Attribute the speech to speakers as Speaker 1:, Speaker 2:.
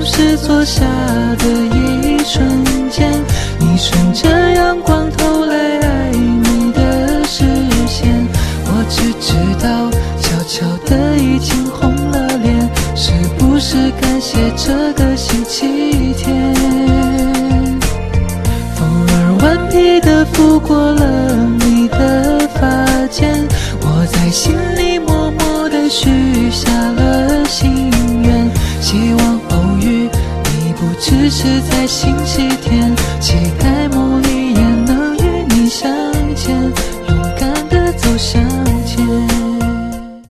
Speaker 1: 是坐下的一瞬间，你顺着阳光投来爱你的视线，我只知道悄悄的已经红了脸，是不是感谢这个星期天？风儿顽皮地拂过了你的发间，我在心里默默地许下了心愿，希望偶遇你不只是在星期天，期待